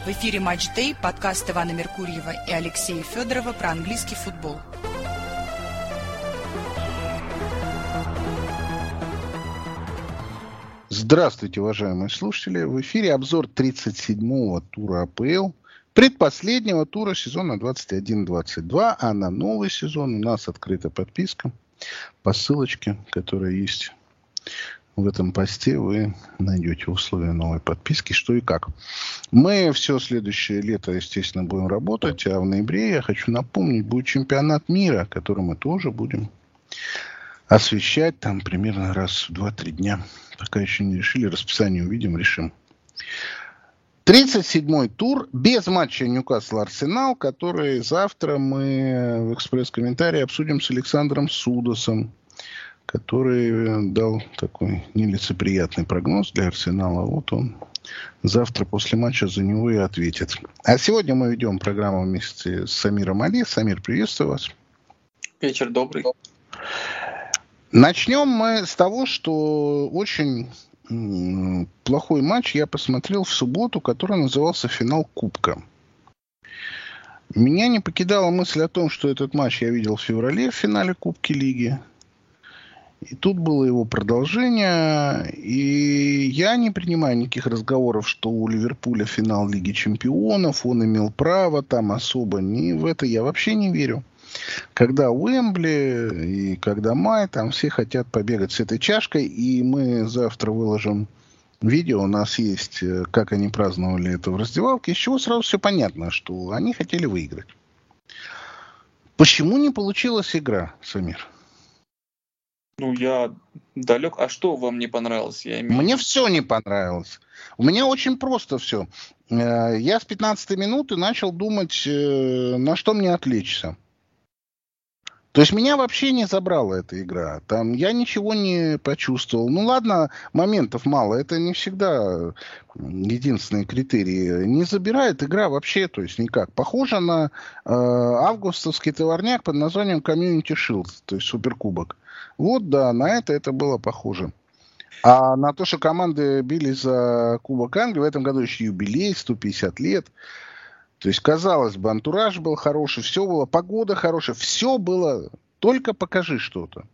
В эфире «Матч Дэй», подкаст Ивана Меркурьева и Алексея Федорова про английский футбол. Здравствуйте, уважаемые слушатели. В эфире обзор 37-го тура АПЛ, предпоследнего тура сезона 21-22, а на новый сезон у нас открыта подписка. По ссылочке, которая есть в этом посте, вы найдете условия новой подписки, что и как. Мы все следующее лето, естественно, будем работать, а в ноябре, я хочу напомнить, будет чемпионат мира, который мы тоже будем освещать там примерно раз в 2-3 дня. Пока еще не решили, расписание увидим, решим. 37-й тур без матча Ньюкасл-Арсенал, который завтра мы в экспресс-комментарии обсудим с Александром Судосом, который дал такой нелицеприятный прогноз для Арсенала. Вот он завтра после матча за него и ответит. А сегодня мы ведем программу вместе с Самиром Али. Самир, приветствую вас. Вечер добрый. Начнем мы с того, что очень плохой матч я посмотрел в субботу, который назывался «Финал Кубка». Меня не покидала мысль о том, что этот матч я видел в феврале в финале Кубки Лиги. И тут было его продолжение. И я не принимаю никаких разговоров, что у Ливерпуля финал Лиги Чемпионов, он имел право там особо. В это я вообще не верю. Когда Уэмбли и когда Май, там все хотят побегать с этой чашкой. И мы завтра выложим видео. У нас есть, как они праздновали это в раздевалке. Из чего сразу все понятно, что они хотели выиграть. Почему не получилась игра, Самир? Я далек. А что вам не понравилось? Мне все не понравилось. У меня очень просто все. Я с 15 минуты начал думать, на что мне отвлечься. То есть меня вообще не забрала эта игра. Там я ничего не почувствовал. Ну ладно, моментов мало. Это не всегда единственные критерии. Не забирает игра вообще, то есть никак. Похоже на августовский товарняк под названием Community Shield, то есть Суперкубок. Вот да, на это было похоже. А на то, что команды бились за Кубок Англии, в этом году еще юбилей, 150 лет. То есть, казалось бы, антураж был хороший, все было, погода хорошая, все было, только покажи что-то.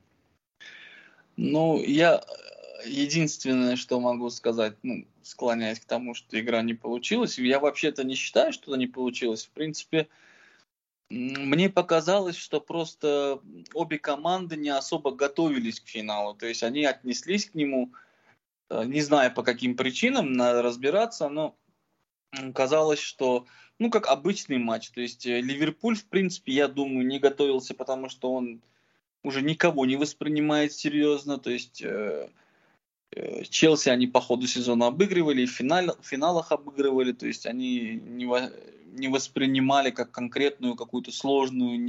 Я единственное, что могу сказать, склоняясь к тому, что игра не получилась. Я вообще-то не считаю, что она не получилась. В принципе, мне показалось, что просто обе команды не особо готовились к финалу. То есть, они отнеслись к нему, не знаю по каким причинам, надо разбираться, но казалось, что как обычный матч. То есть Ливерпуль, в принципе, я думаю, не готовился, потому что он уже никого не воспринимает серьезно. То есть Челси они по ходу сезона обыгрывали, и в финалах обыгрывали. То есть они не воспринимали как конкретную какую-то сложную,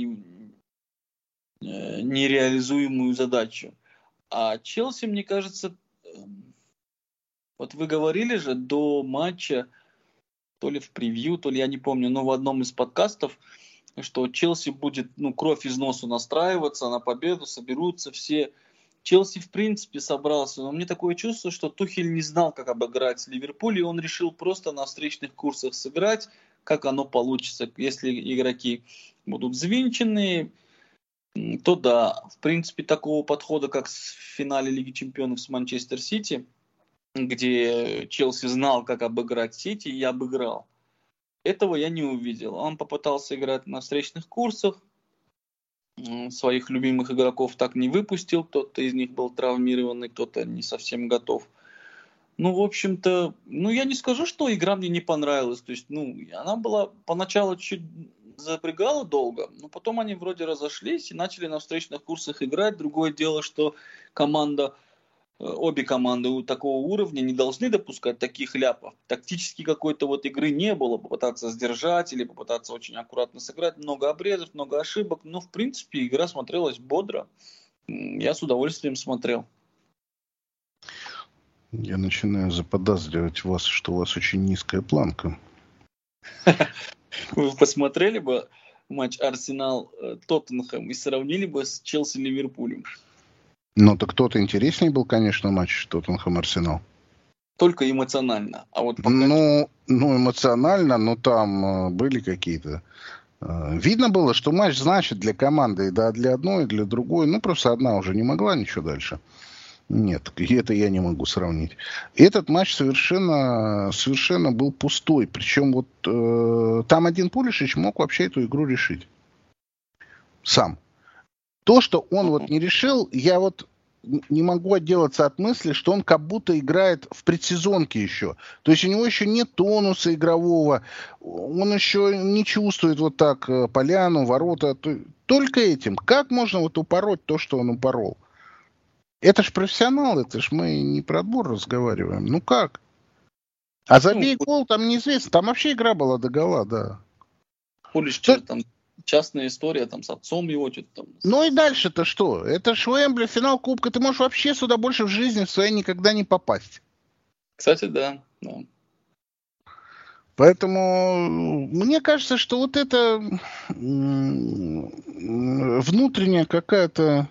нереализуемую задачу. А Челси, мне кажется, вот вы говорили же до матча, то ли в превью, то ли я не помню, но в одном из подкастов, что Челси будет, кровь из носу настраиваться на победу, соберутся все. Челси, в принципе, собрался, но мне такое чувство, что Тухель не знал, как обыграть Ливерпуль, и он решил просто на встречных курсах сыграть, как оно получится. Если игроки будут взвинченные, то да, в принципе, такого подхода, как в финале Лиги Чемпионов с Манчестер Сити, где Челси знал, как обыграть Сити, и обыграл. Этого я не увидел. Он попытался играть на встречных курсах, своих любимых игроков так не выпустил, кто-то из них был травмированный, кто-то не совсем готов. В общем-то, я не скажу, что игра мне не понравилась. То есть, она была поначалу чуть запрягала долго, но потом они вроде разошлись и начали на встречных курсах играть. Другое дело, что обе команды такого уровня не должны допускать таких ляпов. Тактически какой-то игры не было, попытаться сдержать или попытаться очень аккуратно сыграть. Много обрезов, много ошибок, но в принципе игра смотрелась бодро. Я с удовольствием смотрел. Я начинаю заподозривать в вас, что у вас очень низкая планка. Вы посмотрели бы матч Арсенал-Тоттенхэм и сравнили бы с Челси-Ливерпулем? Так кто-то интереснее был, конечно, матч Тоттенхэм-Арсенал. только эмоционально. А вот пока... Ну, эмоционально, но там были какие-то... Видно было, что матч значит для команды, да, для одной, и для другой. Ну, просто одна уже не могла ничего дальше. Нет, это я не могу сравнить. Этот матч совершенно был пустой. Причем вот там один Пулишич мог вообще эту игру решить. Сам. То, что он вот не решил, я вот не могу отделаться от мысли, что он как будто играет в предсезонке еще. То есть у него еще нет тонуса игрового, он еще не чувствует вот так поляну, ворота. Только этим. Как можно вот упороть то, что он упорол? Это ж профессионал, это ж мы не про отбор разговариваем. Ну как? А забей гол, там неизвестно. Там вообще игра была до гола, да. Пулишич, там частная история, там с отцом его что-то там. Ну и дальше-то что? Это ж Уэмбли, финал Кубка. Ты можешь вообще сюда больше в жизни в своей никогда не попасть. Кстати, да. Поэтому мне кажется, что вот это внутренняя какая-то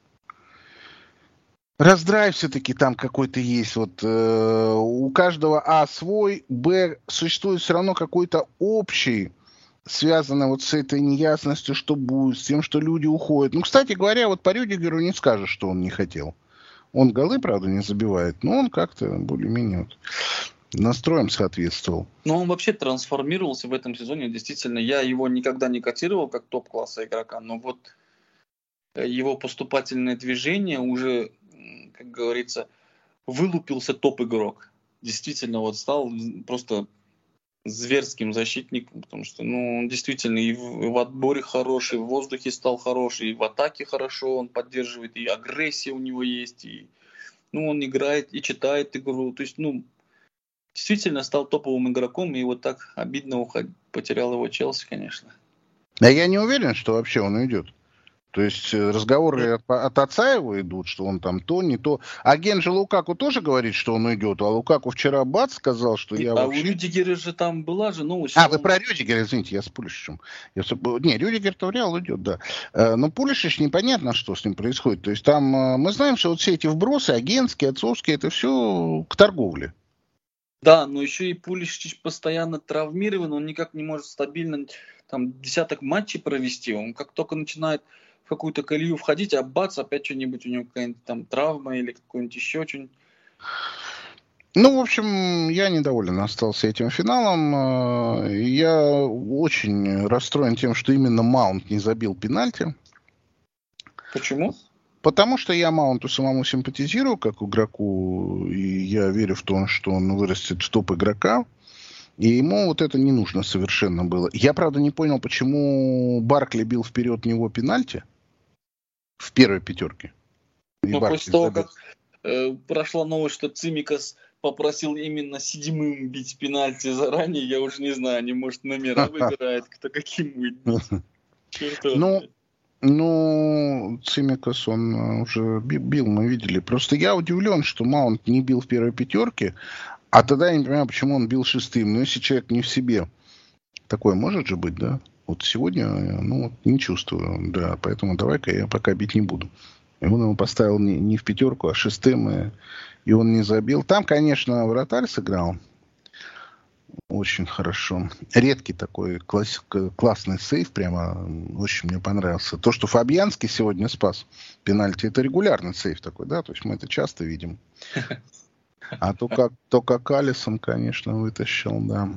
раздрай все-таки там какой-то есть. Вот у каждого А свой, Б существует все равно какой-то общий, связанный вот с этой неясностью, что будет, с тем, что люди уходят. Ну, кстати говоря, вот по Рюдигеру не скажешь, что он не хотел. Он голы, правда, не забивает, но он как-то более-менее вот настроем соответствовал. Но он вообще трансформировался в этом сезоне. Действительно, я его никогда не котировал как топ-класса игрока, но вот его поступательное движение уже, как говорится, вылупился топ-игрок. Действительно, вот стал просто зверским защитником, потому что, он действительно и в отборе хороший, в воздухе стал хороший, и в атаке хорошо он поддерживает, и агрессия у него есть, и он играет и читает игру. То есть, действительно стал топовым игроком, и вот так обидно потерял его Челси, конечно. А я не уверен, что вообще он уйдет. То есть разговоры от отца его идут, что он там то, не то. Агент же Лукаку тоже говорит, что он уйдет, а Лукаку вчера сказал, что я вообще... А у Рюдигера же там была же новость. Вы про Рюдигера, извините, я с Пулишичем. Не, Рюдигер-то в Реал уйдет, да. Но Пулишич непонятно, что с ним происходит. То есть там мы знаем, что вот все эти вбросы, агентские, отцовские, это все к торговле. Да, но еще и Пулишич постоянно травмирован, он никак не может стабильно там десяток матчей провести. Он как только начинает в какую-то колею входить, а бац, опять что-нибудь у него какая-нибудь там травма или какой-нибудь еще что-нибудь. В общем, я недоволен остался этим финалом. Я очень расстроен тем, что именно Маунт не забил пенальти. Почему? Потому что я Маунту самому симпатизирую как игроку, и я верю в то, что он вырастет в топ-игрока. И ему вот это не нужно совершенно было. Я, правда, не понял, почему Баркли бил вперед него пенальти в первой пятерке. После того, как прошла новость, что Цимикас попросил именно седьмым бить пенальти заранее, я уже не знаю, они, может, номера выбирают, кто каким будет бить. Цимикас, он уже бил, мы видели. Просто я удивлен, что Маунт не бил в первой пятерке, а тогда я не понимаю, почему он бил шестым. Но если человек не в себе, такое может же быть, да? Вот сегодня, не чувствую, да, поэтому давай-ка я пока бить не буду. И он его поставил не в пятерку, а шестым, и он не забил. Там, конечно, вратарь сыграл очень хорошо. Редкий такой классный сейв, прямо очень мне понравился. То, что Фабьянский сегодня спас пенальти, это регулярный сейв такой, да, то есть мы это часто видим. А то как Алисон, конечно, вытащил, да.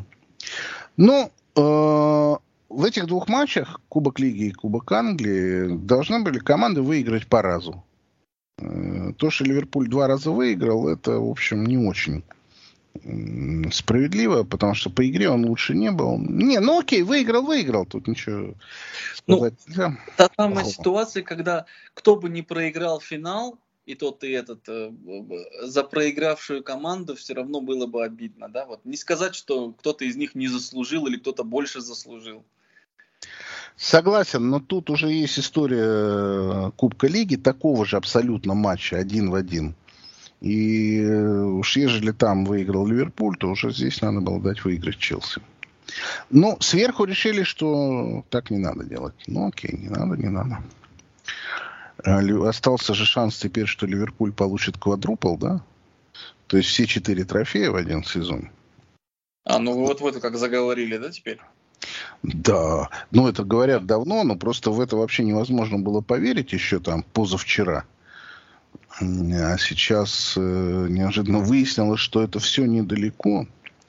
В этих двух матчах, Кубок Лиги и Кубок Англии, должны были команды выиграть по разу. То, что Ливерпуль 2 раза выиграл, это, в общем, не очень справедливо, потому что по игре он лучше не был. Окей, выиграл, тут ничего сказать нельзя. Та самая ситуация, когда кто бы не проиграл финал, и тот, и этот, за проигравшую команду все равно было бы обидно, да? Вот не сказать, что кто-то из них не заслужил или кто-то больше заслужил. Согласен, но тут уже есть история Кубка Лиги, такого же абсолютно матча, 1 в 1. И уж ежели там выиграл Ливерпуль, то уже здесь надо было дать выиграть Челси. Сверху решили, что так не надо делать. Окей, не надо. Остался же шанс теперь, что Ливерпуль получит квадрупл, да? То есть все 4 трофея в один сезон. Ну вот вы как заговорили, да, теперь? Да, ну это говорят давно, но просто в это вообще невозможно было поверить еще там позавчера. А сейчас неожиданно выяснилось, что это все недалеко,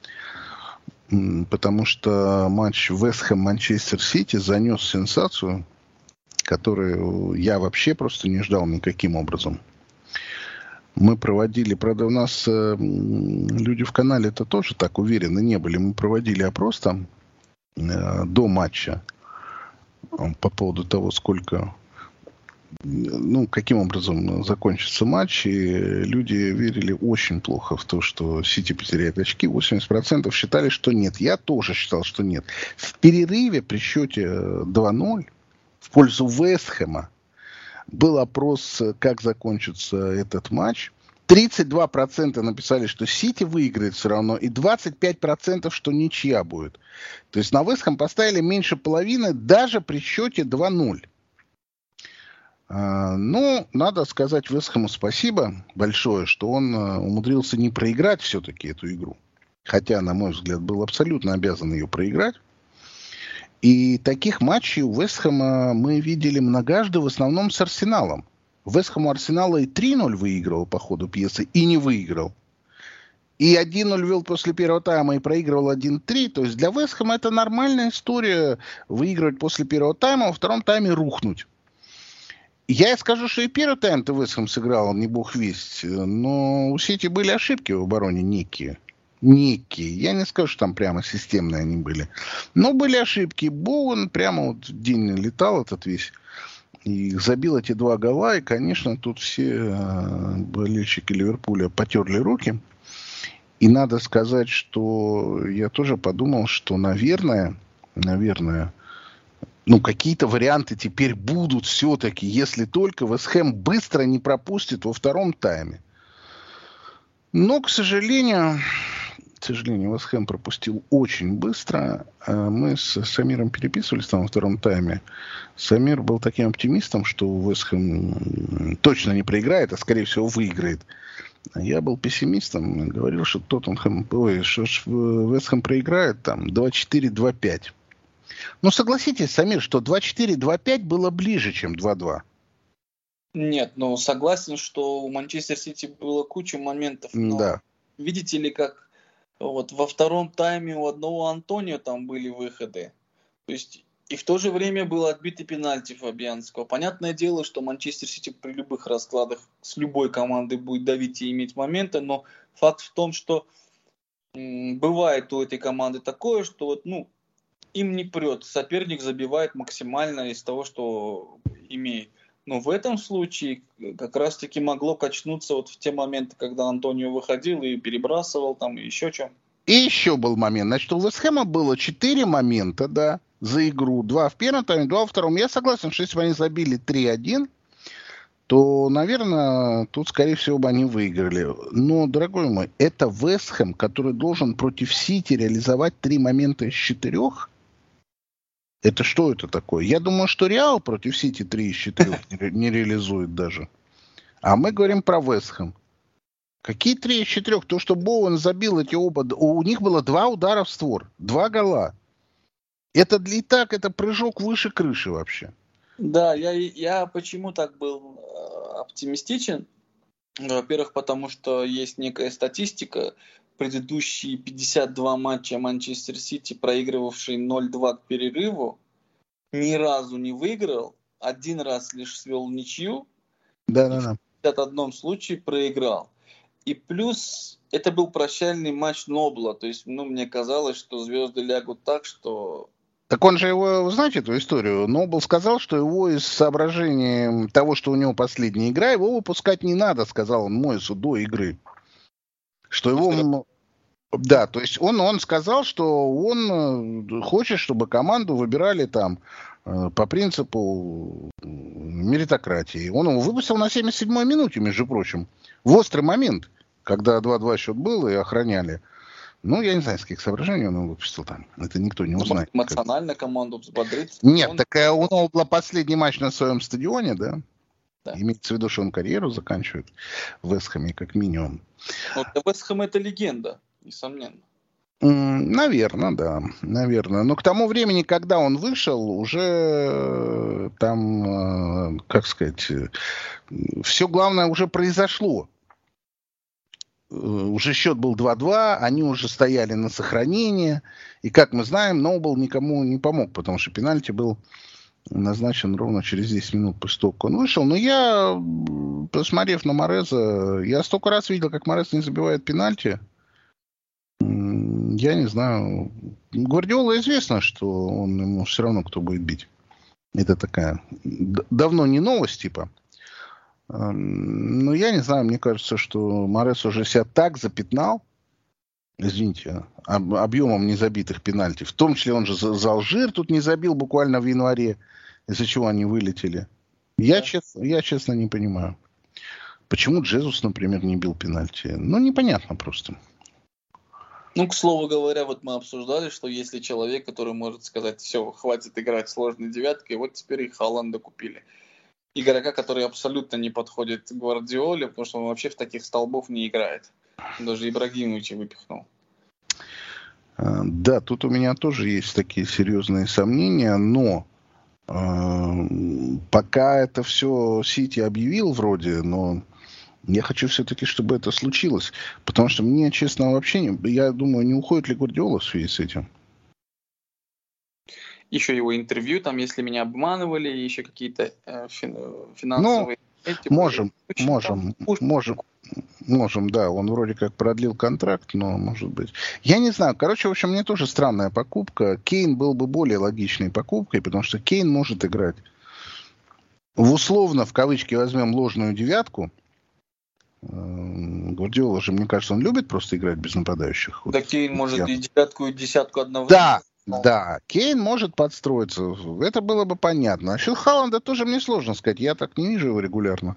потому что матч Вест Хэм-Манчестер Сити занес сенсацию, которую я вообще просто не ждал никаким образом. Мы проводили, правда, у нас люди в канале-то тоже так уверены не были. Мы проводили опрос там до матча по поводу того, сколько, ну, каким образом закончится матч, и люди верили очень плохо в то, что Сити потеряет очки. 80% считали, что нет. Я тоже считал, что нет. В перерыве при счете 2-0 в пользу Вест Хэма был опрос, как закончится этот матч. 32% написали, что Сити выиграет все равно, и 25%, что ничья будет. То есть на Вест Хэм поставили меньше половины даже при счете 2-0. Ну, надо сказать Вест Хэму спасибо большое, что он умудрился не проиграть все-таки эту игру. Хотя, на мой взгляд, был абсолютно обязан ее проиграть. И таких матчей у Вест Хэма мы видели многожды, в основном с Арсеналом. Вест Хэм у Арсенала и 3-0 выигрывал по ходу пьесы, и не выиграл. И 1-0 вел после первого тайма и проигрывал 1-3. То есть для Вест Хэма это нормальная история выигрывать после первого тайма, а во втором тайме рухнуть. Я и скажу, что и первый тайм-то Вест Хэм сыграл, не бог весть. Но у Сити были ошибки в обороне некие. Я не скажу, что там прямо системные они были. Но были ошибки. Боуэн прямо вот в день летал этот весь. И забил эти 2 гола. И, конечно, тут все болельщики Ливерпуля потерли руки. И надо сказать, что я тоже подумал, что, наверное, ну, какие-то варианты теперь будут все-таки, если только Вест Хэм быстро не пропустит во втором тайме. Но, к сожалению, Вест Хэм пропустил очень быстро. Мы с Самиром переписывались там во втором тайме. Самир был таким оптимистом, что Вест Хэм точно не проиграет, а скорее всего выиграет. Я был пессимистом, говорил, что Вест Хэм проиграет там 2-4, 2-5. Ну, согласитесь, Самир, что 2-4, 2-5 было ближе, чем 2-2. Нет, ну согласен, что у Манчестер Сити было куча моментов. Но да. Видите ли, как вот во втором тайме у одного Антонио там были выходы. То есть и в то же время был отбитый пенальти Фабианского. Понятное дело, что Манчестер Сити при любых раскладах с любой командой будет давить и иметь моменты, но факт в том, что бывает у этой команды такое, что вот, ну, им не прет. Соперник забивает максимально из того, что имеет. Но в этом случае как раз-таки могло качнуться вот в те моменты, когда Антонио выходил и перебрасывал там, и еще что. И еще был момент. Значит, у Вест Хэма было 4 момента, да, за игру. 2 в первом тайме, 2 во втором. Я согласен, что если бы они забили 3-1, то, наверное, тут, скорее всего, бы они выиграли. Но, дорогой мой, это Вест Хэм, который должен против Сити реализовать 3 момента из 4. Это что это такое? Я думаю, что Реал против Сити 3 из 4 не реализует даже. А мы говорим про Вест Хэм. Какие 3 из 4? То, что Боуэн забил эти оба... У них было 2 удара в створ. 2 гола. Это и так, это прыжок выше крыши вообще. Да, я почему так был оптимистичен? Во-первых, потому что есть некая статистика. Предыдущие 52 матча Манчестер Сити, проигрывавший 0-2 к перерыву, ни разу не выиграл, 1 раз лишь свел ничью, и в 51 случае проиграл. И плюс это был прощальный матч Нобла, то есть, ну, мне казалось, что звезды лягут так, что... Так он же его, вы знаете эту историю? Нобл сказал, что его из соображения того, что у него последняя игра, его выпускать не надо, сказал он Мойсу до игры. Что его... Да, то есть он сказал, что он хочет, чтобы команду выбирали там по принципу меритократии. Он его выпустил на 77-й минуте, между прочим. В острый момент, когда 2-2 счет был и охраняли. Ну, я не знаю, с каких соображений он его выпустил там. Это никто не узнает. Эмоционально команду взбодрить. Нет, такая у него был последний матч на своем стадионе, да? Да. Имеется в виду, что он карьеру заканчивает в Вест-Хэме, как минимум. Но для Вест-Хэма это легенда, несомненно. Наверное, да. Наверное. Но к тому времени, когда он вышел, уже там, как сказать, все главное уже произошло. Уже счет был 2-2, они уже стояли на сохранение. И, как мы знаем, Ноубл никому не помог, потому что пенальти был назначен ровно через 10 минут после того, как он вышел. Но я, посмотрев на Мореза, я столько раз видел, как Морез не забивает пенальти. Я не знаю. Гвардиола известно, что он ему все равно кто будет бить. Это такая давно не новость, типа. Но я не знаю, мне кажется, что Морес уже себя так запятнал, извините, объемом незабитых пенальти. В том числе он же за Алжир тут не забил буквально в январе, из-за чего они вылетели. Я честно не понимаю. Почему Джезус, например, не бил пенальти? Ну, непонятно просто. Ну, к слову говоря, вот мы обсуждали, что если человек, который может сказать, все, хватит играть сложной девяткой, вот теперь и Халанда купили. Игрока, который абсолютно не подходит Гвардиоле, потому что он вообще в таких столбов не играет. Он даже Ибрагимовича выпихнул. Да, тут у меня тоже есть такие серьезные сомнения, но пока это все Сити объявил вроде, но я хочу все-таки, чтобы это случилось. Потому что мне, честно, вообще, я думаю, не уходит ли Гвардиола в связи с этим. Еще его интервью, там, если меня обманывали, еще какие-то финансовые... Можем, да. Он вроде как продлил контракт, но может быть. Я не знаю. Короче, в общем, мне тоже странная покупка. Кейн был бы более логичной покупкой, потому что Кейн может играть в условно, в кавычки возьмем, ложную девятку. Гвардиола же, мне кажется, он любит просто играть без нападающих. Да, вот. Кейн может и девятку, и десятку одновременно. Да, Кейн может подстроиться. Это было бы понятно. А насчет Халланда тоже мне сложно сказать. Я так не вижу его регулярно.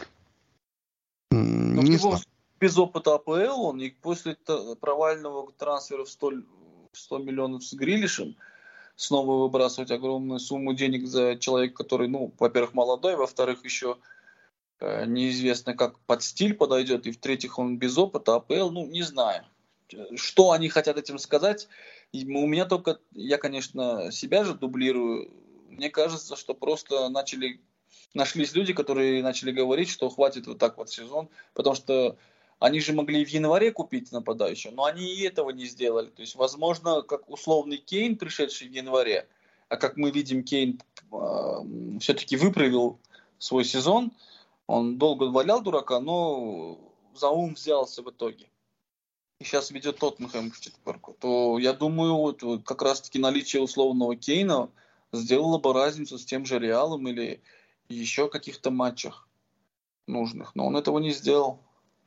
Но не знаю. Без опыта АПЛ он и после провального трансфера в 100 миллионов с Грилишем снова выбрасывать огромную сумму денег за человека, который, ну, во-первых, молодой, во-вторых, еще неизвестно, как под стиль подойдет, и в-третьих, он без опыта АПЛ, ну, не знаю. Что они хотят этим сказать? У меня только, я, конечно, себя же дублирую. Мне кажется, что просто нашлись люди, которые начали говорить, что хватит вот так вот сезон, потому что они же могли в январе купить нападающего, но они и этого не сделали. То есть, возможно, как условный Кейн, пришедший в январе, а как мы видим, Кейн все-таки выправил свой сезон, он долго валял дурака, но за ум взялся в итоге. И сейчас ведет Тоттенхэм в четверку. То я думаю, вот как раз-таки наличие условного Кейна сделало бы разницу с тем же Реалом или еще каких-то матчах нужных. Но он этого не сделал.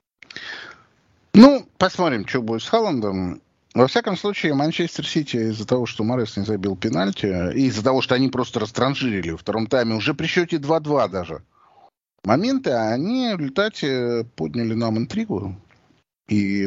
Ну, посмотрим, что будет с Халландом. Во всяком случае, Манчестер Сити из-за того, что Морес не забил пенальти, и из-за того, что они просто растранжирили во втором тайме, уже при счете 2-2 даже, моменты, они в результате подняли нам интригу. И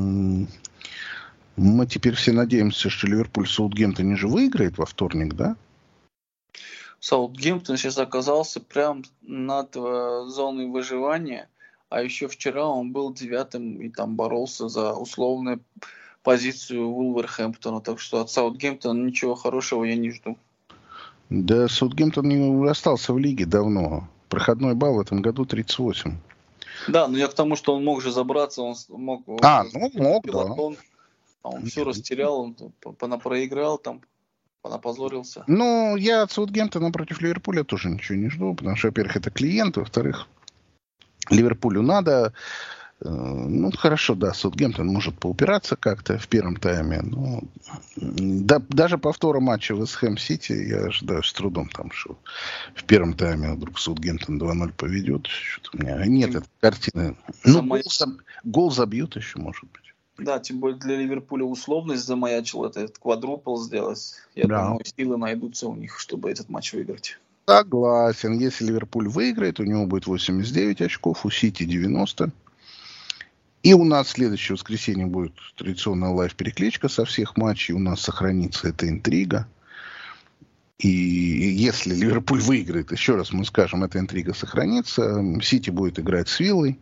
мы теперь все надеемся, что Ливерпуль Саутгемптон же выиграет во вторник, да? Саутгемптон сейчас оказался прям над зоной выживания, а еще вчера он был 9-м и там боролся за условную позицию Вулверхэмптона, так что от Саутгемптона ничего хорошего я не жду. Да, Саутгемптон не остался в лиге давно. Проходной балл в этом году 38. Да, но я к тому, что он мог же забраться, он мог... мог, пилотон, да. А он все растерял, он проиграл, там, понапозорился. Ну, я от Саутгемптона против Ливерпуля тоже ничего не жду, потому что, во-первых, это клиент, во-вторых, Ливерпулю надо... Ну, хорошо, да, Саутгемптон может поупираться как-то в первом тайме, но даже повтора матча Вест Хэм Сити я ожидаю с трудом, там, что в первом тайме вдруг Саутгемптон 2-0 поведет. Что-то у меня нет этой картины. Ну, гол забьют еще, может быть. Да, тем более для Ливерпуля условность замаячила, этот квадрупл сделать. Я думаю, силы найдутся у них, чтобы этот матч выиграть. Согласен. Если Ливерпуль выиграет, у него будет 89 очков, у Сити 90. И у нас в следующее воскресенье будет традиционная лайв-перекличка со всех матчей. У нас сохранится эта интрига. И если Ливерпуль выиграет, еще раз мы скажем, эта интрига сохранится. Сити будет играть с Виллой.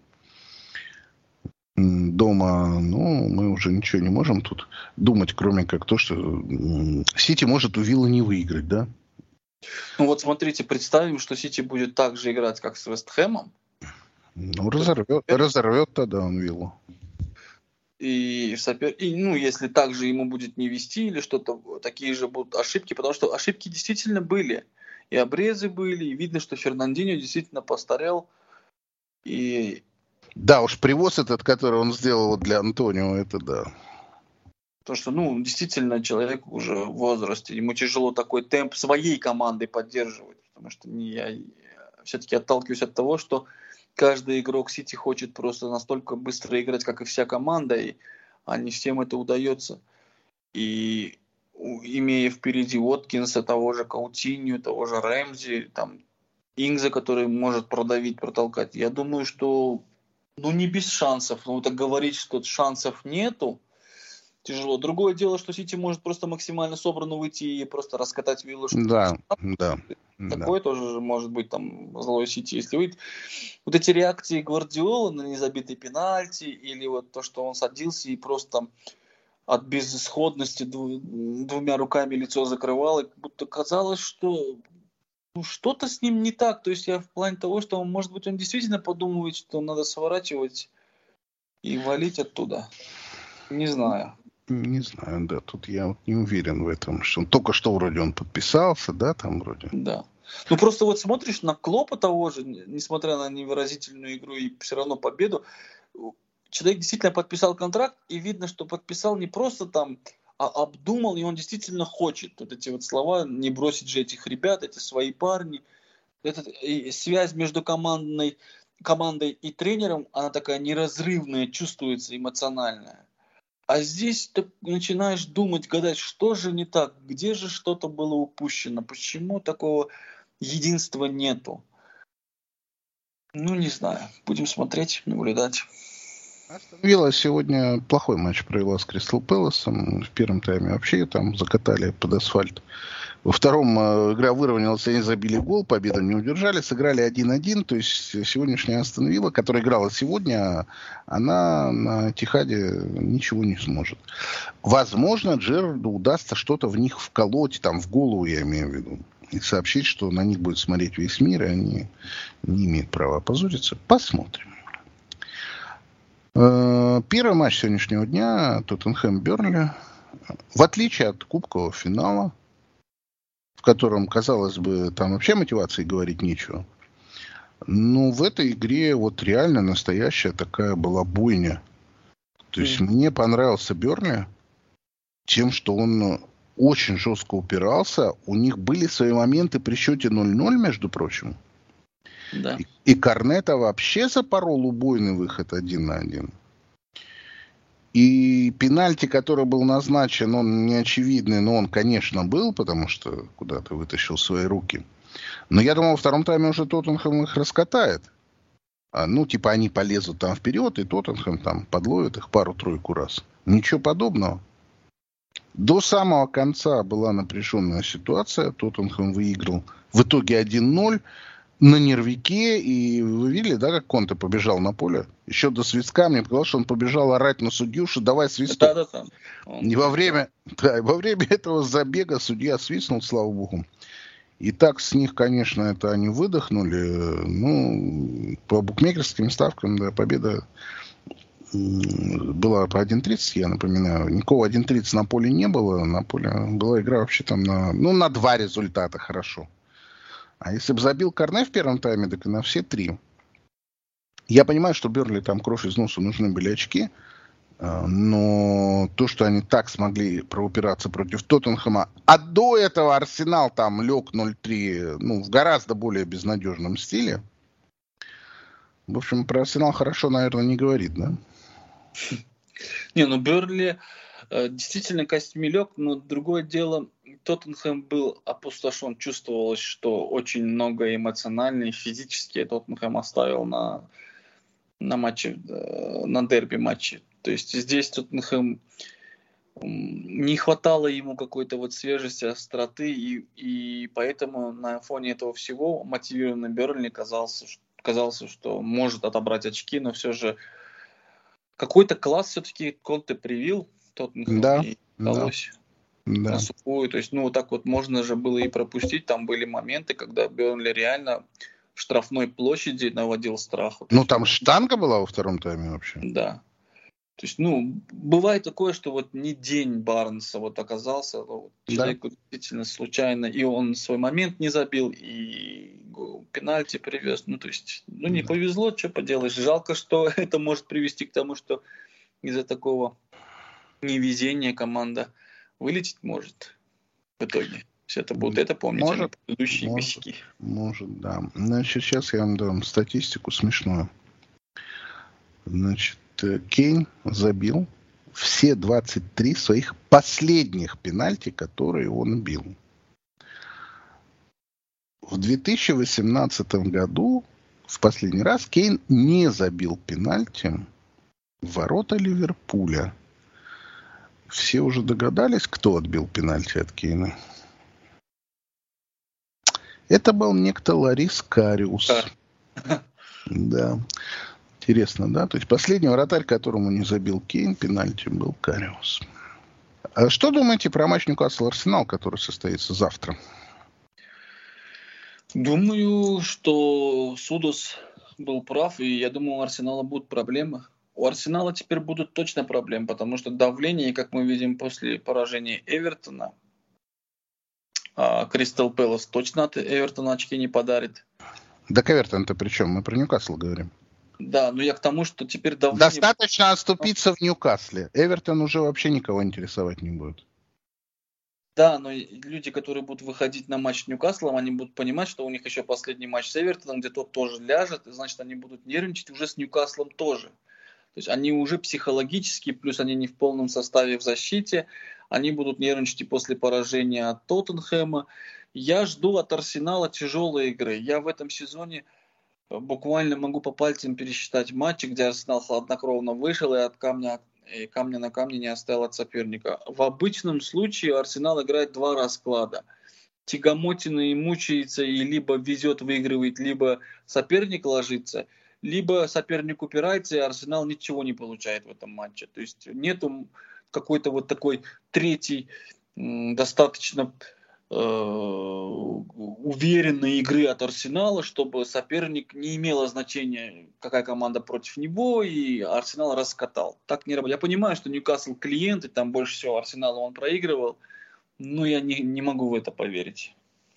Дома, мы уже ничего не можем тут думать, кроме как то, что Сити может у Виллы не выиграть, да? Ну вот смотрите, представим, что Сити будет так же играть, как с Вест Хэмом. Разорвет тогда он Виллу. Если также ему будет не вести или что-то, такие же будут ошибки, потому что ошибки действительно были. И обрезы были, и видно, что Фернандиньо действительно постарел. Да, уж привоз этот, который он сделал для Антонио, это да. Потому что, действительно, человек уже в возрасте, ему тяжело такой темп своей командой поддерживать. Потому что я все-таки отталкиваюсь от того, что каждый игрок Сити хочет просто настолько быстро играть, как и вся команда, а не всем это удается. И имея впереди Уоткинса, того же Каутинью, того же Рэмзи, там Ингза, который может продавить, протолкать, я думаю, что не без шансов. Так говорить, что шансов нету, тяжело. Другое дело, что Сити может просто максимально собранно выйти и просто раскатать Виллу. Да. Такое тоже может быть там злой Сити. Если выйдет. Вот эти реакции Гвардиолы на незабитые пенальти, или вот то, что он садился и просто от безысходности двумя руками лицо закрывал, и будто казалось, что что-то с ним не так. То есть я в плане того, что может быть он действительно подумывает, что надо сворачивать и валить оттуда. Не знаю. Не знаю, да, тут я вот не уверен в этом, что только что вроде он подписался, да, там вроде. Да. Просто вот смотришь на Клопа того же, несмотря на невыразительную игру и все равно победу, человек действительно подписал контракт, и видно, что подписал не просто там, а обдумал, и он действительно хочет. Вот эти вот слова, не бросить же этих ребят, это свои парни. Связь между командой и тренером, она такая неразрывная, чувствуется, эмоциональная. А здесь ты начинаешь думать, гадать, что же не так, где же что-то было упущено, почему такого единства нету. Не знаю, будем смотреть, наблюдать. Астон Вилла сегодня плохой матч провела с Кристал Пэласом. В первом тайме вообще там закатали под асфальт. Во втором игра выровнялась, они забили гол, победу не удержали, сыграли 1-1. То есть сегодняшняя Астон Вилла, которая играла сегодня, она на Этихаде ничего не сможет. Возможно, Джерарду удастся что-то в них вколоть, там в голову я имею в виду, и сообщить, что на них будет смотреть весь мир, и они не имеют права опозориться. Посмотрим. Первый матч сегодняшнего дня Тоттенхэм-Бернли. В отличие от кубкового финала, в котором, казалось бы, там вообще мотивации говорить нечего. Но в этой игре вот реально настоящая такая была бойня. То есть мне понравился Бернли тем, что он очень жестко упирался. У них были свои моменты при счете 0-0, между прочим. Да. И Корнета вообще запорол убойный выход 1-1. И пенальти, который был назначен, он неочевидный, но он, конечно, был, потому что куда-то вытащил свои руки. Но я думал, во втором тайме уже Тоттенхэм их раскатает. Они полезут там вперед, и Тоттенхэм там подловит их пару-тройку раз. Ничего подобного. До самого конца была напряженная ситуация. Тоттенхэм выиграл в итоге 1-0 на нервике. И вы видели, да, как Конте побежал на поле? Еще до свистка мне показалось, что он побежал орать на судью, что давай свисток. Да. И во время этого забега судья свистнул, слава богу. И так с них, конечно, это они выдохнули. По букмекерским ставкам, да, победа была по 1.30, я напоминаю. Никакого 1.30 на поле не было. На поле была игра вообще там на 2 результата хорошо. А если бы забил Корне в первом тайме, так и на все 3. Я понимаю, что Бернли там кровь из носа нужны были очки. Но то, что они так смогли проупираться против Тоттенхэма, а до этого Арсенал там лег 0-3, в гораздо более безнадежном стиле. В общем, про Арсенал хорошо, наверное, не говорит, да? Бернли действительно костями лег, но другое дело, Тоттенхэм был опустошен, чувствовалось, что очень много эмоционально и физически Тоттенхэм оставил на матче, на дерби матче. То есть здесь Тоттенхэм не хватало ему какой-то вот свежести, остроты, и поэтому на фоне этого всего мотивированный Бернли казался, что может отобрать очки, но все же какой-то класс все-таки Конте привил Тоттенхэм, Да, и да, удалось да. на сухую. То есть, вот так вот можно же было и пропустить. Там были моменты, когда Бернли реально в штрафной площади наводил страх. То Ну, есть, там штанга была во втором тайме вообще. да. То есть, бывает такое, что вот не день Барнса вот оказался, вот человеку действительно случайно, и он свой момент не забил, и пенальти привез. То есть, не повезло, что поделаешь. Жалко, что это может привести к тому, что из-за такого невезения команда вылететь может в итоге. Все это будут помнить, а не предыдущие косяки. Может, да. Значит, сейчас я вам дам статистику смешную. Значит, Кейн забил все 23 своих последних пенальти, которые он бил. В 2018 году в последний раз Кейн не забил пенальти в ворота Ливерпуля. Все уже догадались, кто отбил пенальти от Кейна? Это был некто Лорис Кариус. Да. Интересно, да? То есть последний вратарь, которому не забил Кейн пенальти, был Кариус. А что думаете про матч Ньюкасл-Арсенал, который состоится завтра? Думаю, что Судос был прав, и я думаю, у Арсенала будут проблемы. У Арсенала теперь будут точно проблемы, потому что давление, как мы видим после поражения Эвертона, Кристал Пэлас точно от Эвертона очки не подарит. Да Эвертон-то при чем? Мы про Ньюкасл говорим. Да, но я к тому, что теперь давление... Достаточно оступиться в Ньюкасле. Эвертон уже вообще никого интересовать не будет. Да, но люди, которые будут выходить на матч с Ньюкаслом, они будут понимать, что у них еще последний матч с Эвертоном, где тот тоже ляжет, и значит, они будут нервничать уже с Ньюкаслом тоже. То есть они уже психологически, плюс они не в полном составе в защите, они будут нервничать и после поражения от Тоттенхэма. Я жду от Арсенала тяжелой игры. Я в этом сезоне буквально могу по пальцам пересчитать матчи, где Арсенал хладнокровно вышел и от камня на камне не оставил от соперника. В обычном случае Арсенал играет два расклада. Тягомотина и мучается, и либо везет, выигрывает, либо соперник ложится, либо соперник упирается, и Арсенал ничего не получает в этом матче. То есть нету какой-то вот такой третий достаточно уверенной игры от Арсенала, чтобы соперник не имело значения, какая команда против него, и Арсенал раскатал. Так не работает. Я понимаю, что Ньюкасл клиент, и там больше всего Арсенала он проигрывал, но я не могу в это поверить.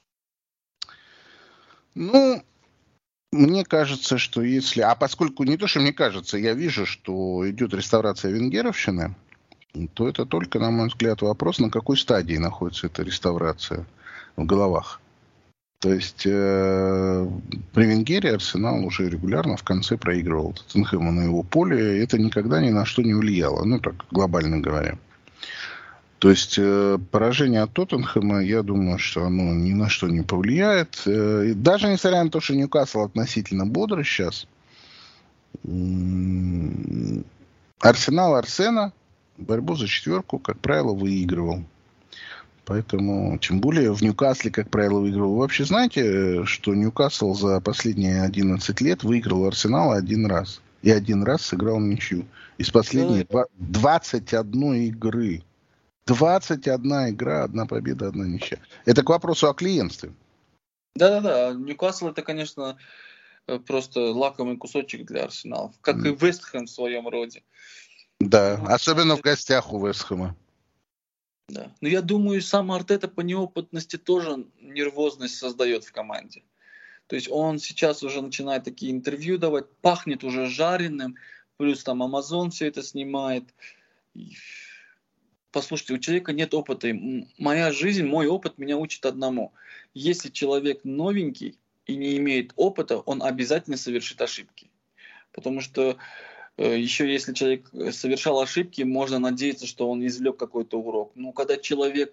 Мне кажется, что если... А поскольку не то, что мне кажется, я вижу, что идет реставрация венгеровщины, то это только, на мой взгляд, вопрос, на какой стадии находится эта реставрация в головах. То есть при Венгере Арсенал уже регулярно в конце проигрывал Тоттенхэму на его поле, и это никогда ни на что не влияло, так глобально говоря. То есть поражение от Тоттенхэма, я думаю, что оно ни на что не повлияет. Даже несмотря на то, что Ньюкасл относительно бодрый сейчас, Арсенал Арсена борьбу за четверку, как правило, выигрывал. Поэтому, тем более, в Ньюкасле, как правило, выигрывал. Вы вообще знаете, что Ньюкасл за последние 11 лет выиграл Арсенал один раз. И один раз сыграл ничью. Из последних 21 игры. 21 игра, одна победа, одна ничья. Это к вопросу о клиентстве. Да. Ньюкасл это, конечно, просто лакомый кусочек для Арсенала. Как и Вест Хэм в своем роде. Да, особенно в гостях у Вест Хэма. Да. Но я думаю, сам Артета по неопытности тоже нервозность создает в команде. То есть он сейчас уже начинает такие интервью давать, пахнет уже жареным, плюс там Amazon все это снимает. Послушайте, у человека нет опыта. Моя жизнь, мой опыт меня учит одному. Если человек новенький и не имеет опыта, он обязательно совершит ошибки. Потому что еще если человек совершал ошибки, можно надеяться, что он извлек какой-то урок. Но когда человек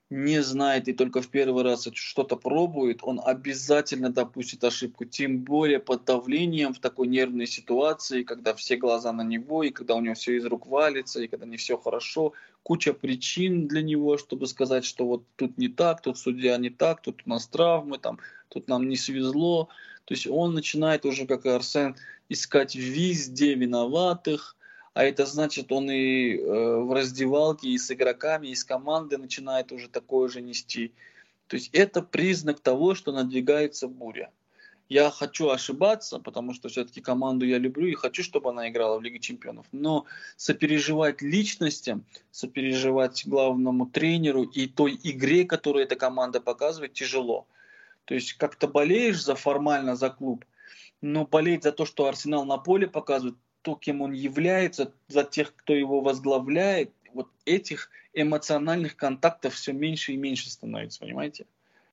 не знает и только в первый раз что-то пробует, он обязательно допустит ошибку. Тем более под давлением в такой нервной ситуации, когда все глаза на него, и когда у него все из рук валится, и когда не все хорошо. Куча причин для него, чтобы сказать, что вот тут не так, тут судья не так, тут у нас травмы, там, тут нам не свезло. То есть он начинает уже, как и Арсен, искать везде виноватых. А это значит, он и в раздевалке, и с игроками, и с командой начинает уже такое же нести. То есть это признак того, что надвигается буря. Я хочу ошибаться, потому что все-таки команду я люблю и хочу, чтобы она играла в Лиге Чемпионов. Но сопереживать личностям, сопереживать главному тренеру и той игре, которую эта команда показывает, тяжело. То есть как-то болеешь формально за клуб, но болеть за то, что Арсенал на поле показывает, то, кем он является, за тех, кто его возглавляет, вот этих эмоциональных контактов все меньше и меньше становится, понимаете?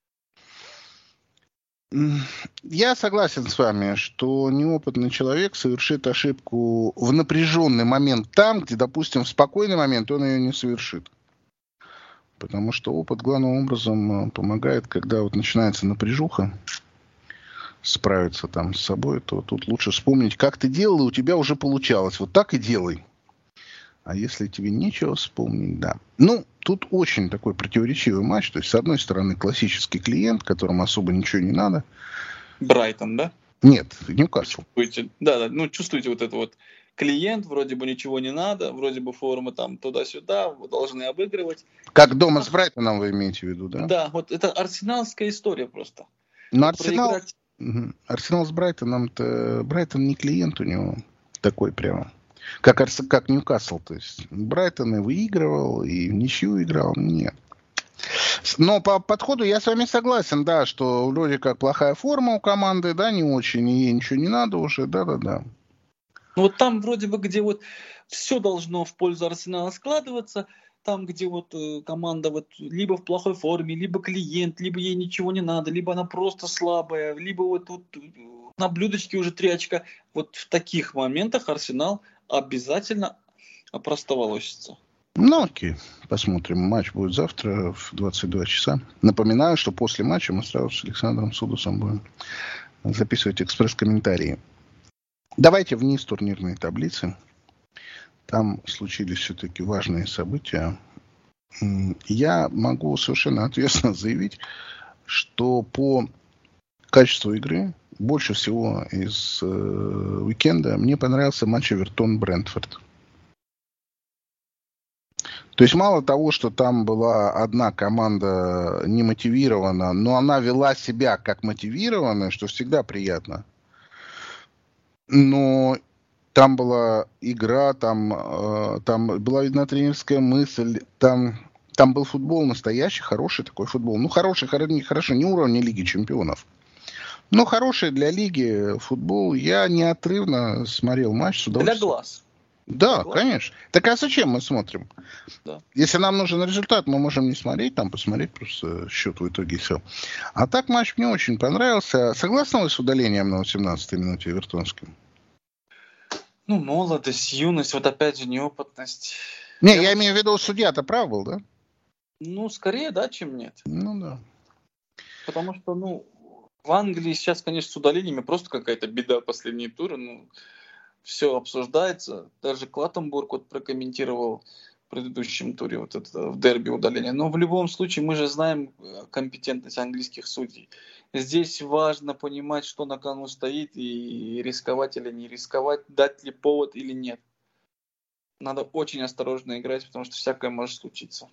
Я согласен с вами, что неопытный человек совершит ошибку в напряженный момент там, где, допустим, в спокойный момент он ее не совершит. Потому что опыт главным образом помогает, когда вот начинается напряжуха, справиться там с собой, то тут лучше вспомнить, как ты делал, и у тебя уже получалось. Вот так и делай. А если тебе нечего вспомнить, да. Ну, тут очень такой противоречивый матч. То есть, с одной стороны, классический клиент, которому особо ничего не надо. Брайтон, да? Нет, Ньюкасл. Да, ну, чувствуете вот это вот. Клиент, вроде бы ничего не надо, вроде бы форма там туда-сюда, вы должны обыгрывать. Как дома с Брайтоном вы имеете в виду, да? Да, вот это арсеналская история просто. Но вот Арсенал с Брайтоном-то... Брайтон не клиент у него такой прямо. Как Ньюкасл. То есть Брайтон и выигрывал, и в ничью играл. Нет. Но по подходу я с вами согласен, да, что вроде как плохая форма у команды, да, не очень, и ей ничего не надо уже, да-да-да. Ну вот там вроде бы, где вот все должно в пользу Арсенала складываться, там, где вот команда вот либо в плохой форме, либо клиент, либо ей ничего не надо, либо она просто слабая, либо вот тут на блюдечке уже 3 очка. Вот в таких моментах Арсенал обязательно опростоволосится. Ну, окей, посмотрим. Матч будет завтра в 22 часа. Напоминаю, что после матча мы сразу с Александром Судусом будем записывать экспресс-комментарии. Давайте вниз турнирной таблицы. Там случились все-таки важные события. Я могу совершенно ответственно заявить, что по качеству игры больше всего из уикенда мне понравился матч Эвертон-Брентфорд. То есть мало того, что там была одна команда не мотивирована, но она вела себя как мотивированная, что всегда приятно. Но там была игра, там была видна тренерская мысль, там был футбол настоящий, хороший такой футбол. Ну, хороший, не уровня Лиги Чемпионов. Но хороший для Лиги футбол. Я неотрывно смотрел матч с удовольствием. Для глаз. Да, конечно. Так а зачем мы смотрим? Да. Если нам нужен результат, мы можем не смотреть, там посмотреть просто счет в итоге и все. А так матч мне очень понравился. Согласны вы с удалением на 18-й минуте Эвертонским? Ну, молодость, юность, вот опять же неопытность. Не, я имею в виду, судья-то прав был, да? Ну, скорее да, чем нет. Ну да. Потому что, ну, в Англии сейчас, конечно, с удалениями просто какая-то беда последние туры. Ну, все обсуждается. Даже Клаттенбург вот прокомментировал в предыдущем туре вот это в дерби удаление. Но в любом случае мы же знаем компетентность английских судей. Здесь важно понимать, что на кону стоит, и рисковать или не рисковать, дать ли повод или нет. Надо очень осторожно играть, потому что всякое может случиться.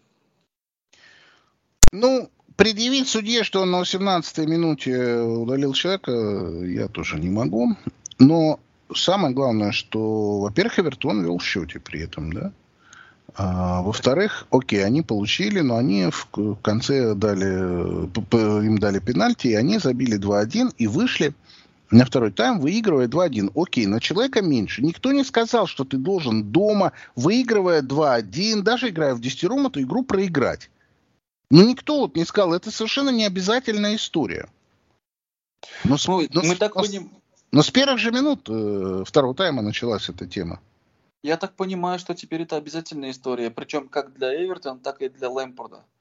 Ну, предъявить судье, что он на 18-й минуте удалил человека, я тоже не могу. Но самое главное, что, во-первых, Эвертон вел в счете при этом, да? А, во-вторых, окей, они получили, но они в конце им дали пенальти, и они забили 2-1 и вышли на второй тайм, выигрывая 2-1. Окей, на человека меньше. Никто не сказал, что ты должен дома, выигрывая 2-1, даже играя в десятером, эту игру проиграть. Но никто вот не сказал, это совершенно не обязательная история. Но с первых же минут второго тайма началась эта тема. Я так понимаю, что теперь это обязательная история, причем как для Эвертона, так и для Лэмпарда.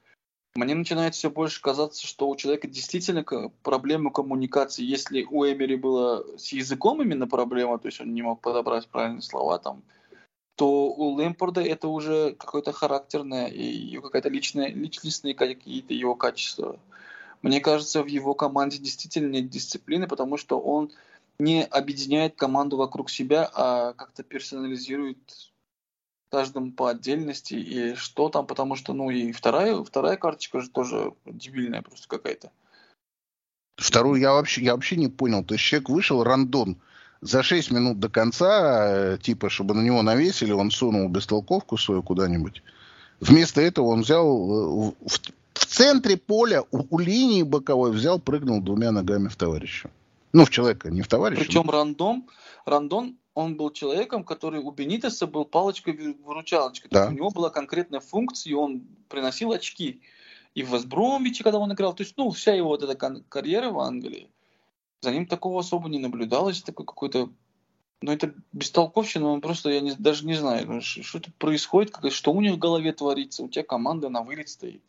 Мне начинает все больше казаться, что у человека действительно проблема коммуникации. Если у Эмери было с языком именно проблема, то есть он не мог подобрать правильные слова там, то у Лэмпарда это уже какое-то характерное и какая-то личностные какие-то его качества. Мне кажется, в его команде действительно нет дисциплины, потому что он не объединяет команду вокруг себя, а как-то персонализирует каждому по отдельности и что там, потому что, ну, и вторая карточка же тоже дебильная просто какая-то. Вторую я вообще не понял. То есть человек вышел, Рандон, за 6 минут до конца, типа, чтобы на него навесили, он сунул бестолковку свою куда-нибудь. Вместо этого он взял в центре поля, у линии боковой взял, прыгнул 2 ногами в товарища. Ну, в человека, не в товарища. Причем Рандон, он был человеком, который у Бенитеса был палочкой-выручалочкой. Да. То есть у него была конкретная функция, и он приносил очки. И в Вест-Бромвиче, когда он играл, то есть, ну, вся его вот эта карьера в Англии, за ним такого особо не наблюдалось, такой какой-то, ну, это бестолковщина, он просто, даже не знаю, что тут происходит, что у них в голове творится, у тебя команда на вылет стоит.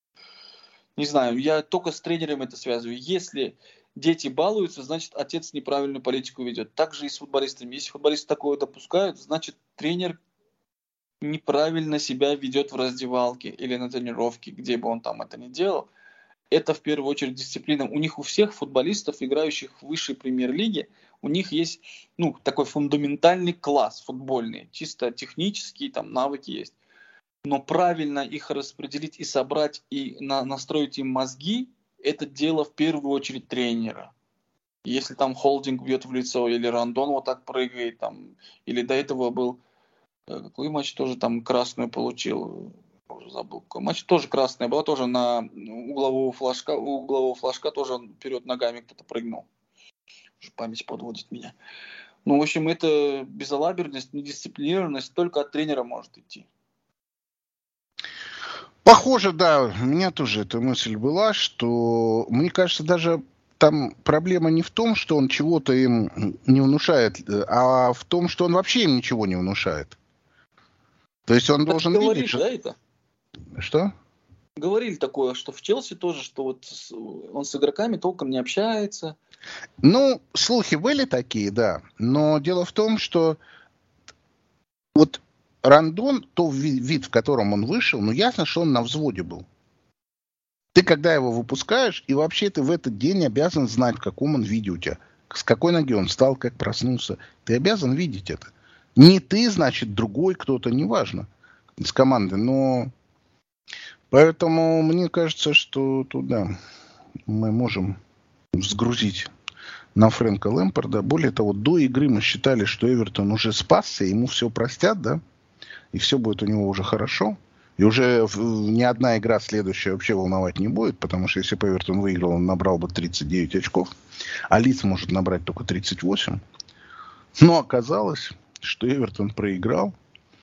Не знаю, я только с тренером это связываю. Если дети балуются, значит, отец неправильную политику ведет. Так же и с футболистами. Если футболисты такое допускают, значит, тренер неправильно себя ведет в раздевалке или на тренировке, где бы он там это ни делал. Это в первую очередь дисциплина. У них у всех футболистов, играющих в высшей премьер-лиге, у них есть, ну, такой фундаментальный класс футбольный. Чисто технические там навыки есть. Но правильно их распределить и собрать, и настроить им мозги, это дело в первую очередь тренера. Если там Холдинг бьет в лицо, или Рандон вот так прыгает, там, или до этого был, какой матч тоже там красную получил, уже забыл, какой матч тоже красная была, тоже на углового флажка тоже вперед ногами кто-то прыгнул. Уже память подводит меня. Ну, в общем, это безалаберность, недисциплинированность только от тренера может идти. Похоже, да, у меня тоже эта мысль была, что, мне кажется, даже там проблема не в том, что он чего-то им не внушает, а в том, что он вообще им ничего не внушает. То есть он должен говорили, видеть, что... Да, это? Что? Говорили такое, что в Челси тоже, что вот он с игроками толком не общается. Ну, слухи были такие, да, но дело в том, что вот Рандон, тот вид, в котором он вышел, ну, ясно, что он на взводе был. Ты, когда его выпускаешь, и вообще ты в этот день обязан знать, в каком он виде у тебя. С какой ноги он встал, как проснулся. Ты обязан видеть это. Не ты, значит, другой кто-то, неважно, из команды. Но поэтому мне кажется, что туда мы можем сгрузить на Фрэнка Лэмпарда. Более того, до игры мы считали, что Эвертон уже спасся, ему все простят, да? И все будет у него уже хорошо. И уже ни одна игра следующая вообще волновать не будет, потому что если бы Эвертон выиграл, он набрал бы 39 очков, а Лидс может набрать только 38. Но оказалось, что Эвертон проиграл.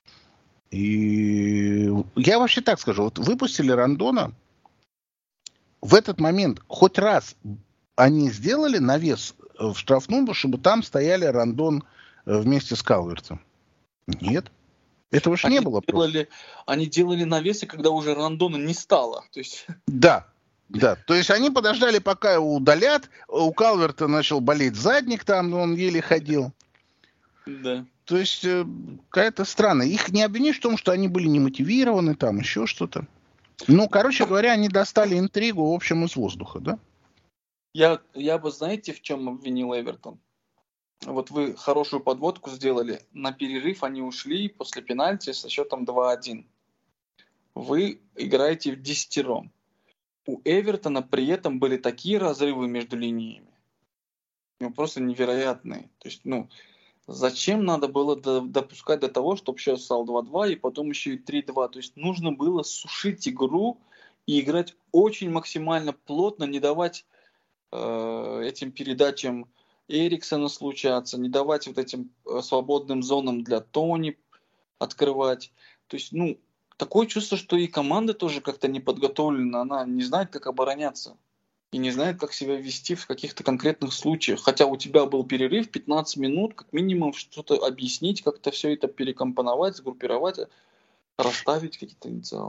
И я вообще так скажу, вот выпустили Рандона, в этот момент хоть раз они сделали навес в штрафную, чтобы там стояли Рандон вместе с Калвертом? Нет. Этого же не было. Они делали навесы, когда уже Рандона не стало. То есть... Да. То есть они подождали, пока его удалят. У Калверта начал болеть задник там, он еле ходил. Да. То есть какая-то странная. Их не обвинишь в том, что они были немотивированы, там еще что-то. Ну, короче говоря, они достали интригу, в общем, из воздуха, да? Я бы, знаете, в чем обвинил Эвертон? Вот вы хорошую подводку сделали. На перерыв они ушли после пенальти со счетом 2-1. Вы играете в 10-ром. У Эвертона при этом были такие разрывы между линиями. Ну, просто невероятные. То есть, ну, зачем надо было допускать до того, чтобы счет стал 2-2 и потом еще и 3-2. То есть нужно было сушить игру и играть очень максимально плотно, не давать этим передачам Эриксона случаться, не давать вот этим свободным зонам для Тони открывать. То есть, ну, такое чувство, что и команда тоже как-то не подготовлена, она не знает, как обороняться и не знает, как себя вести в каких-то конкретных случаях. Хотя у тебя был перерыв 15 минут, как минимум что-то объяснить, как-то все это перекомпоновать, сгруппировать, расставить какие-то инициалы.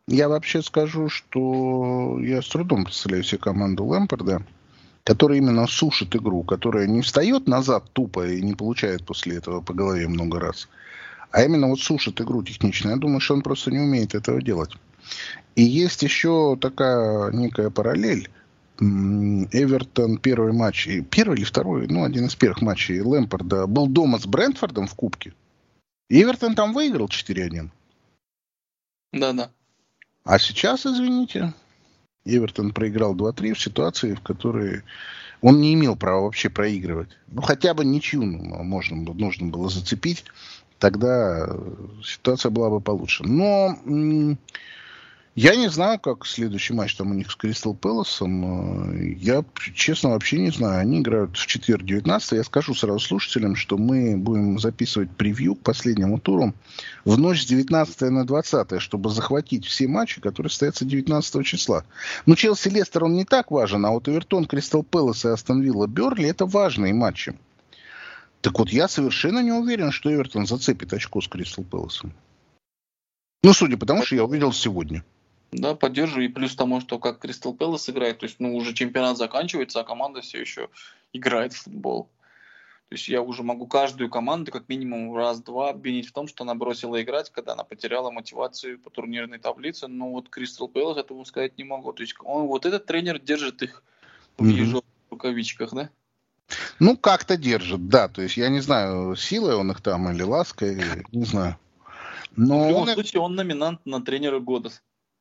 Я вообще скажу, что я с трудом представляю себе команду Лэмпарда, которая именно сушит игру, которая не встает назад тупо и не получает после этого по голове много раз, а именно вот сушит игру технично. Я думаю, что он просто не умеет этого делать. И есть еще такая некая параллель. Эвертон первый матч, первый или второй, один из первых матчей Лэмпарда был дома с Брентфордом в Кубке. И Эвертон там выиграл 4-1. Да. А сейчас, извините, Эвертон проиграл 2-3 в ситуации, в которой он не имел права вообще проигрывать. Хотя бы ничью нужно было зацепить. Тогда ситуация была бы получше. Но я не знаю, как следующий матч там у них с Кристал Пэласом. Я, честно, вообще не знаю. Они играют в четверг 19. Я скажу сразу слушателям, что мы будем записывать превью к последнему туру в ночь с 19 на 20, чтобы захватить все матчи, которые состоятся 19 числа. Челси Лестер, он не так важен, а вот Эвертон, Кристал Пэлас и Астон Вилла Бернли — это важные матчи. Так вот, я совершенно не уверен, что Эвертон зацепит очко с Кристал Пэласом. Судя по тому, что я увидел сегодня. Да, поддерживаю. И плюс тому, что как Кристал Пэлас играет, то есть, уже чемпионат заканчивается, а команда все еще играет в футбол. То есть я уже могу каждую команду как минимум раз-два обвинить в том, что она бросила играть, когда она потеряла мотивацию по турнирной таблице. Но вот Кристал Пэлас этого сказать не могу. То есть этот тренер держит их в ежовых рукавичках, да? Как-то держит, да. То есть я не знаю, силой он их там или лаской, не знаю. Но в любом случае он номинант на тренера года.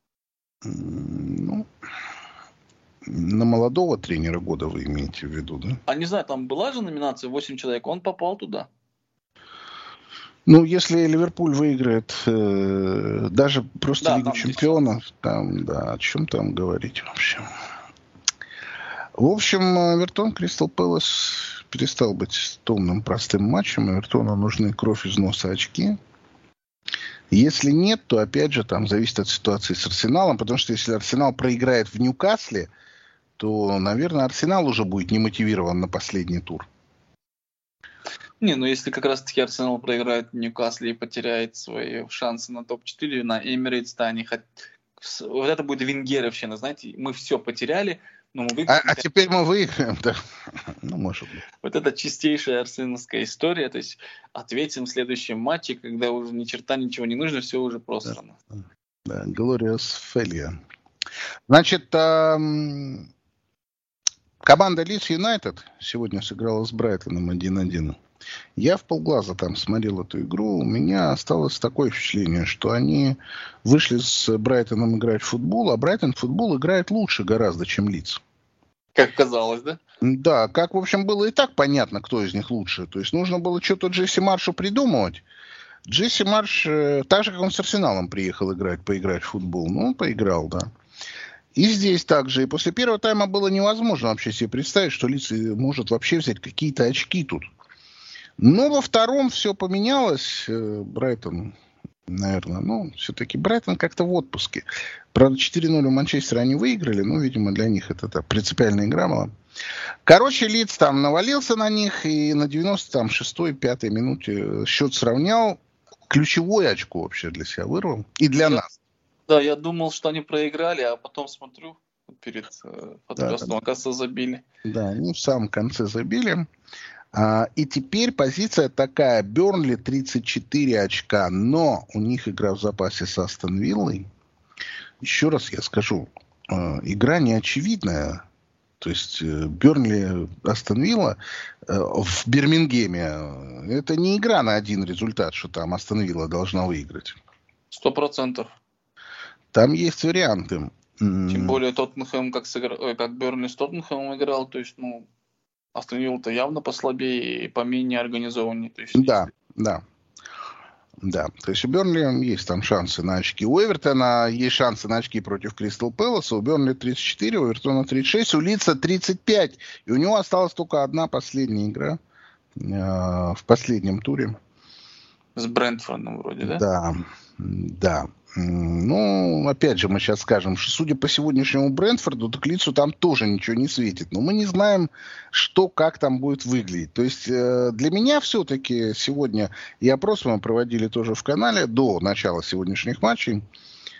На молодого тренера года вы имеете в виду, да? А не знаю, там была же номинация 8 человек, он попал туда. Если Ливерпуль выиграет даже просто Лигу чемпионов, там, да, о чем там говорить вообще. В общем, Эвертон, Кристал Пэлас перестал быть томным, простым матчем. Эвертону нужны кровь из носа, очки. Если нет, то, опять же, там зависит от ситуации с Арсеналом, потому что если Арсенал проиграет в Ньюкасле, то, наверное, Арсенал уже будет не мотивирован на последний тур. Если как раз-таки Арсенал проиграет в Ньюкасле и потеряет свои шансы на топ-4 на Эмирейтс, то они вот это будет венгеровщина, знаете, мы все потеряли, но мы выиграем. А теперь мы выиграем, да. Может быть. Вот это чистейшая арсеналская история, то есть ответим в следующем матче, когда уже ни черта ничего не нужно, все уже просрано. Да, glorious failure. Значит, команда Лидс Юнайтед сегодня сыграла с Брайтоном 1-1. Я вполглаза там смотрел эту игру. У меня осталось такое впечатление, что они вышли с Брайтоном играть в футбол, а Брайтон в футбол играет лучше гораздо, чем Лидс. Как казалось, да? Да, как, в общем, было и так понятно, кто из них лучше. То есть нужно было что-то Джесси Маршу придумывать. Джесси Марш, так же, как он с Арсеналом приехал поиграть в футбол. Он поиграл, да. И здесь также. И после первого тайма было невозможно вообще себе представить, что Лидс может вообще взять какие-то очки тут. Но во втором все поменялось. Брайтон, наверное, все-таки Брайтон как-то в отпуске. Правда, 4-0 у Манчестера они выиграли, но, видимо, для них это принципиальная игра была. Короче, Лидс там навалился на них, и на 96-й, 5-й минуте счет сравнял. Ключевое очко вообще для себя вырвал. И для нас. Да, я думал, что они проиграли, а потом смотрю перед подкастом, оказывается, забили. Да, они в самом конце забили. И теперь позиция такая. Бернли 34 очка, но у них игра в запасе с Астон Виллой. Еще раз я скажу, игра не очевидная. То есть Бернли, Астон Вилла в Бирмингеме это не игра на один результат, что там Астон Вилла должна выиграть. 100%. Там есть варианты. Тем более Тоттенхэм, как Бернли с Тоттенхэмом играл, то есть, Астон Вилла-то явно послабее и поменее организованнее. То есть, Да. То есть у Бернли есть там шансы на очки. У Эвертона есть шансы на очки против Кристал Пэласа. У Бернли 34, у Эвертона 36, у Лидса 35. И у него осталась только одна последняя игра в последнем туре. С Брентфордом вроде, да? Да. Опять же, мы сейчас скажем, что судя по сегодняшнему Брентфорду, то к Лидсу там тоже ничего не светит. Но мы не знаем, как там будет выглядеть. То есть для меня все-таки сегодня, и опрос мы проводили тоже в канале до начала сегодняшних матчей,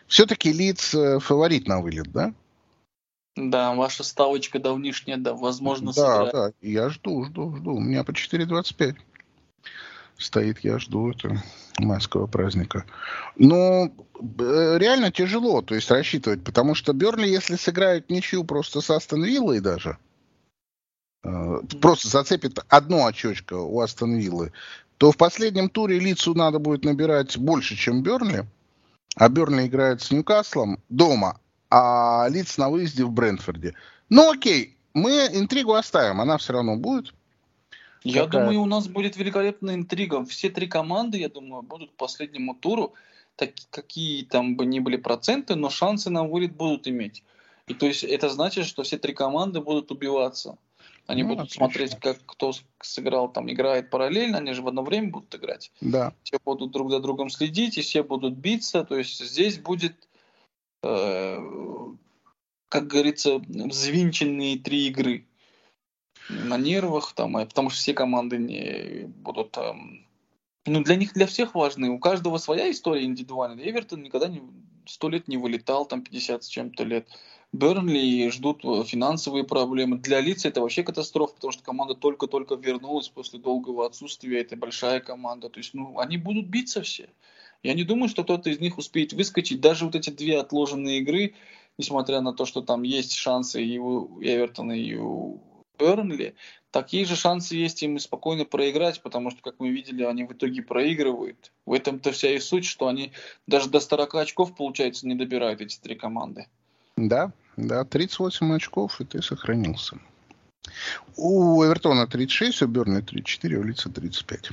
Все-таки Лидс фаворит на вылет, да? Да, ваша ставочка давнишняя, да, возможно, Да, сыграет. да, я жду. У меня по 4.25 стоит, я жду этого майского праздника. Но реально тяжело, то есть рассчитывать, потому что Бернли, если сыграют ничью просто с Астон Виллой даже, просто зацепит одно очечко у Астон Виллы, то в последнем туре Лидсу надо будет набирать больше, чем Бернли, а Бернли играет с Ньюкаслом дома, а Лидс на выезде в Брентфорде. Ну окей, мы интригу оставим, она все равно будет. Я думаю, у нас будет великолепная интрига. Все три команды, я думаю, будут к последнему туру, какие там бы ни были проценты, но шансы на вылет будут иметь. И то есть это значит, что все три команды будут убиваться. Они будут смотреть, как кто сыграл, там играет параллельно, они же в одно время будут играть. Да. Все будут друг за другом следить, и все будут биться. То есть здесь будет, как говорится, взвинченные три игры. На нервах, там, потому что все команды не будут... Ну, для всех важны. У каждого своя история индивидуальная. Эвертон никогда 100 лет не вылетал, там 50 с чем-то лет. Бернли ждут финансовые проблемы. Для Лидса это вообще катастрофа, потому что команда только-только вернулась после долгого отсутствия. Это большая команда. То есть, они будут биться все. Я не думаю, что кто-то из них успеет выскочить. Даже вот эти две отложенные игры, несмотря на то, что там есть шансы и у Эвертона, и у Бернли, такие же шансы есть им и спокойно проиграть, потому что, как мы видели, они в итоге проигрывают. В этом-то вся и суть, что они даже до 40 очков, получается, не добирают эти три команды. Да, 38 очков, и ты сохранился. У Эвертона 36, у Бернли 34, у Лидса 35.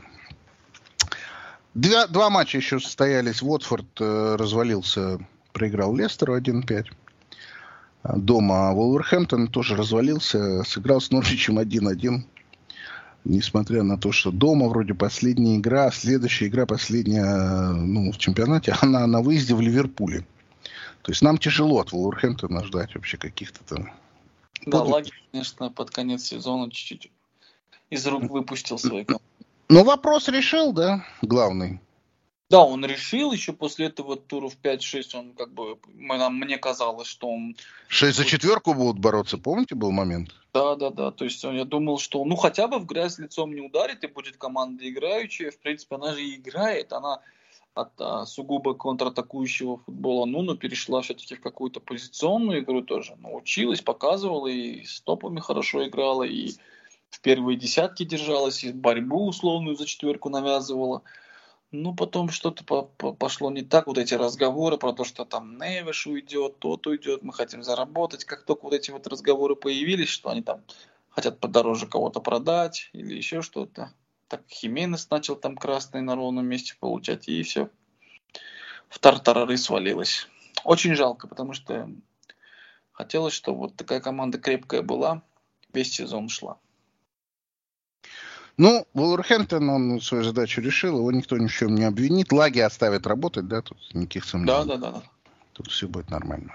Два матча еще состоялись. Уотфорд развалился, проиграл Лестеру 1-5. Дома Вулверхэмптон тоже развалился, сыграл с Норвичем 1-1. Несмотря на то, что дома вроде последняя игра, следующая игра последняя в чемпионате, она на выезде в Ливерпуле. То есть нам тяжело от Вулверхэмптона ждать вообще каких-то там... Да, Лаги, конечно, под конец сезона чуть-чуть из рук выпустил свою команду. Ну, вопрос решил, да, главный. Да, он решил, еще после этого туров 5-6, он мне казалось, что он... 6 за четверку будут бороться, помните, был момент? Да, то есть я думал, что хотя бы в грязь лицом не ударит, и будет команда играющая, в принципе, она же и играет, она от сугубо контратакующего футбола, перешла все-таки в какую-то позиционную игру тоже, научилась, показывала, и с топами хорошо играла, и в первые десятки держалась, и борьбу условную за четверку навязывала. Потом что-то пошло не так, вот эти разговоры про то, что там Невиш уйдет, тот уйдет, мы хотим заработать. Как только вот эти вот разговоры появились, что они там хотят подороже кого-то продать или еще что-то, так Хименес начал там красный на ровном месте получать, и все в тартарары свалилось. Очень жалко, потому что хотелось, чтобы вот такая команда крепкая была, весь сезон шла. Вулверхэмптон, он свою задачу решил, его никто ни в чем не обвинит. Лаги оставят работать, да, тут никаких сомнений. Да. Тут все будет нормально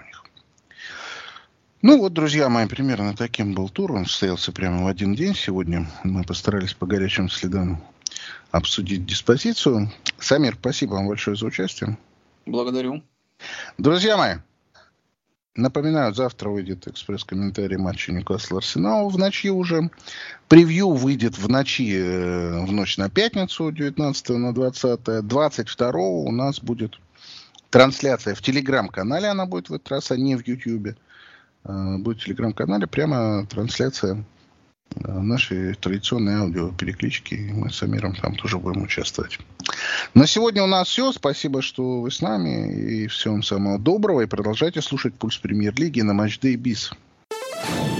у них. Друзья мои, примерно таким был тур. Он состоялся прямо в один день сегодня. Мы постарались по горячим следам обсудить диспозицию. Самир, спасибо вам большое за участие. Благодарю. Друзья мои, напоминаю, завтра выйдет экспресс-комментарий матча Ньюкасл-Арсенал в ночи уже. Превью выйдет в ночь на пятницу, 19 на 20. 22 у нас будет трансляция в Телеграм-канале. Она будет в этот раз, а не в Ютьюбе. Будет в Телеграм-канале прямо трансляция нашей традиционной аудиопереклички. Мы с Амиром там тоже будем участвовать. На сегодня у нас все. Спасибо, что вы с нами. И всего вам самого доброго. И продолжайте слушать «Пульс Премьер-лиги» на Матчдэй Биз.